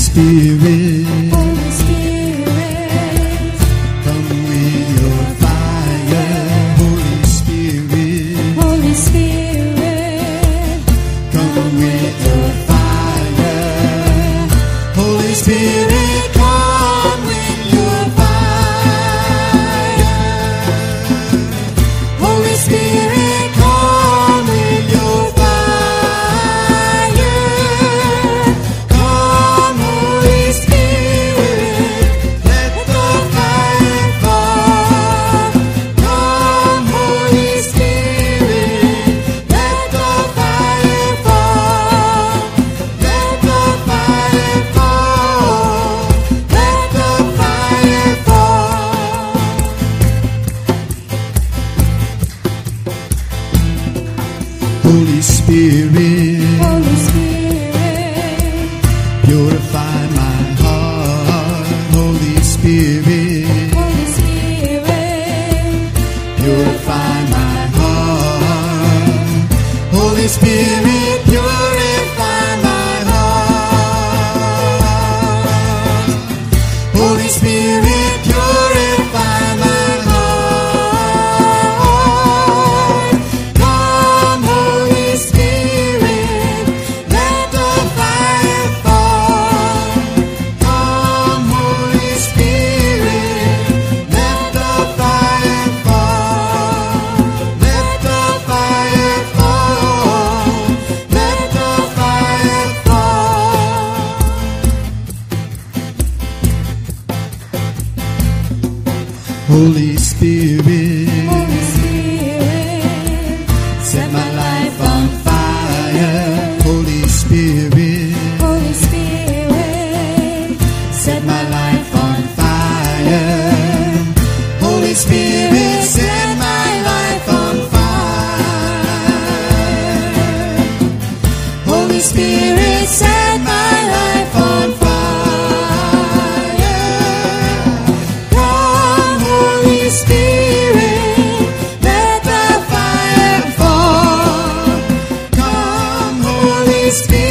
Spirit, Holy Spirit, come with your fire. Holy Spirit, Holy Spirit, come with your fire. Holy Spirit, come with your fire. Holy Spirit, come with your fire. Come, Holy Spirit, let the fire fall. Come, Holy Spirit, let the fire fall. Let the fire fall. Let the fire fall. Holy Spirit, Holy Spirit, purify my heart. Holy Spirit, Holy Spirit, purify my heart. Holy Spirit, purify my heart. Holy Spirit, purify my heart. Come, Holy Spirit, let the fire fall. Come, Holy Spirit, let the fire fall. Let the fire fall. Let the fire fall. Holy Spirit, Holy Spirit, set my life on fire. Holy Spirit, Holy Spirit, set my life on fire. Holy Spirit, set my life on fire. Holy Spirit, set my life on fire. Come, Holy Spirit, let the fire fall. Come, Holy Spirit.